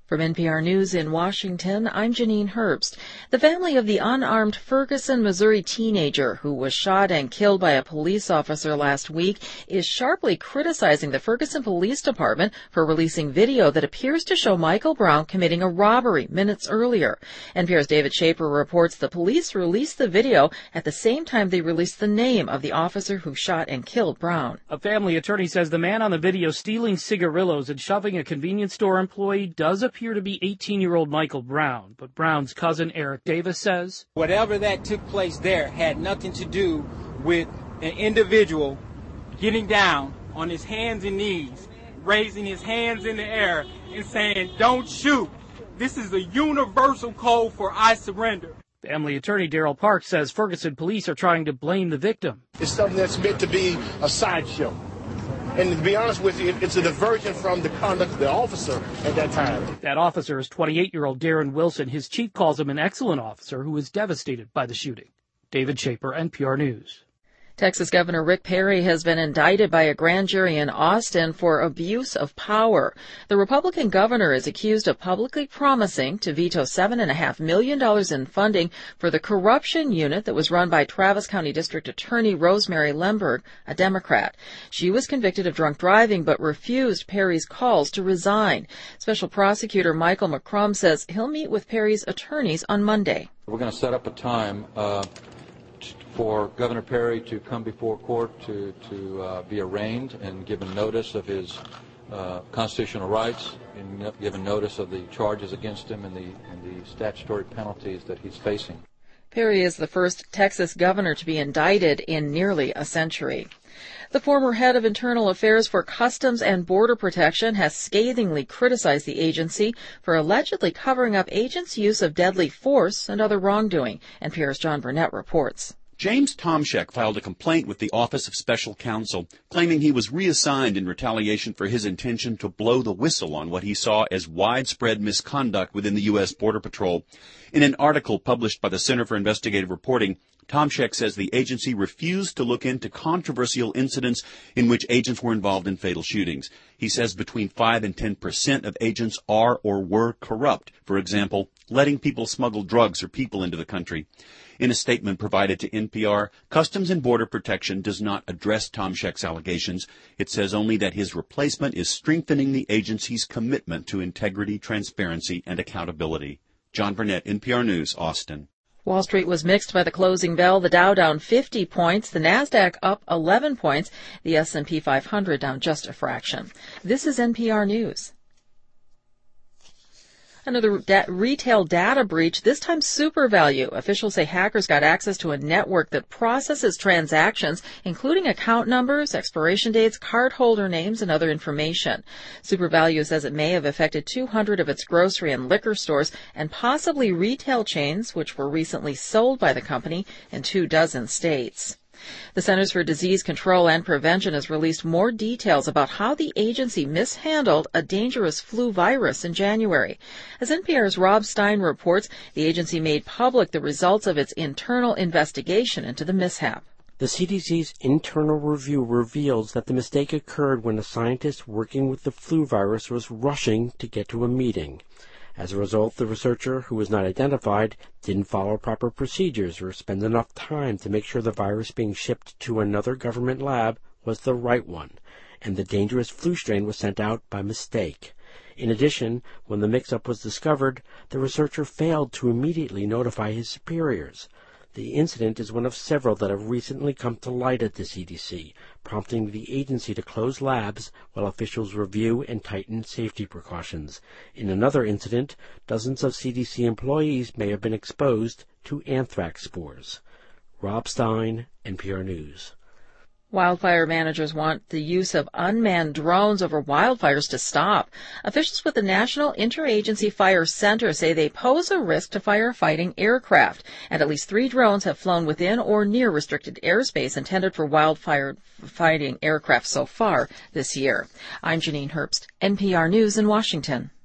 From NPR News in Washington, I'm Janine Herbst. The family of the unarmed Ferguson, Missouri teenager who was shot and killed by a police officer last week is sharply criticizing the Ferguson Police Department for releasing video that appears to show Michael Brown committing a robbery minutes earlier. NPR's David Shaper reports the police released the video at the same time they released the name of the officer who shot and killed Brown. A family attorney says the man on the video stealing cigarillos and shoving a convenience store employee does appear to be 18-year-old Michael Brown, but Brown's cousin Eric Davis says whatever that took place there had nothing to do with an individual getting down on his hands and knees, raising his hands in the air and saying, "Don't shoot. This is a universal call for I surrender." Family attorney Darrell Parks says Ferguson police are trying to blame the victim. It's something that's meant to be a sideshow. And to be honest with you, it's a diversion from the conduct of the officer at that time. That officer is 28-year-old Darren Wilson. His chief calls him an excellent officer who was devastated by the shooting. David Shaper, NPR News. Texas Governor Rick Perry has been indicted by a grand jury in Austin for abuse of power. The Republican governor is accused of publicly promising to veto $7.5 million in funding for the corruption unit that was run by Travis County District Attorney Rosemary Lemberg, a Democrat. She was convicted of drunk driving but refused Perry's calls to resign. Special Prosecutor Michael McCrum says he'll meet with Perry's attorneys on Monday. We're going to set up a time for Governor Perry to come before court to be arraigned and given notice of his constitutional rights and given notice of the charges against him and the statutory penalties that he's facing. Perry is the first Texas governor to be indicted in nearly a century. The former head of Internal Affairs for Customs and Border Protection has scathingly criticized the agency for allegedly covering up agents' use of deadly force and other wrongdoing. NPR's John Burnett reports. James Tomczyk filed a complaint with the Office of Special Counsel, claiming he was reassigned in retaliation for his intention to blow the whistle on what he saw as widespread misconduct within the U.S. Border Patrol. In an article published by the Center for Investigative Reporting, Tomczyk says the agency refused to look into controversial incidents in which agents were involved in fatal shootings. He says between 5 and 10% of agents are or were corrupt, for example, letting people smuggle drugs or people into the country. In a statement provided to NPR, Customs and Border Protection does not address Tomczyk's allegations. It says only that his replacement is strengthening the agency's commitment to integrity, transparency, and accountability. John Burnett, NPR News, Austin. Wall Street was mixed by the closing bell. The Dow down 50 points, the Nasdaq up 11 points, the S&P 500 down just a fraction. This is NPR News. Another retail data breach, this time SuperValu. Officials say hackers got access to a network that processes transactions, including account numbers, expiration dates, cardholder names, and other information. SuperValu says it may have affected 200 of its grocery and liquor stores and possibly retail chains, which were recently sold by the company in 24 states. The Centers for Disease Control and Prevention has released more details about how the agency mishandled a dangerous flu virus in January. As NPR's Rob Stein reports, the agency made public the results of its internal investigation into the mishap. The CDC's internal review reveals that the mistake occurred when a scientist working with the flu virus was rushing to get to a meeting. As a result, the researcher, who was not identified, didn't follow proper procedures or spend enough time to make sure the virus being shipped to another government lab was the right one, and the dangerous flu strain was sent out by mistake. In addition, when the mix-up was discovered, the researcher failed to immediately notify his superiors. The incident is one of several that have recently come to light at the CDC, prompting the agency to close labs while officials review and tighten safety precautions. In another incident, dozens of CDC employees may have been exposed to anthrax spores. Rob Stein, NPR News. Wildfire managers want the use of unmanned drones over wildfires to stop. Officials with the National Interagency Fire Center say they pose a risk to firefighting aircraft, and at least 3 drones have flown within or near restricted airspace intended for wildfire fighting aircraft so far this year. I'm Janine Herbst, NPR News in Washington.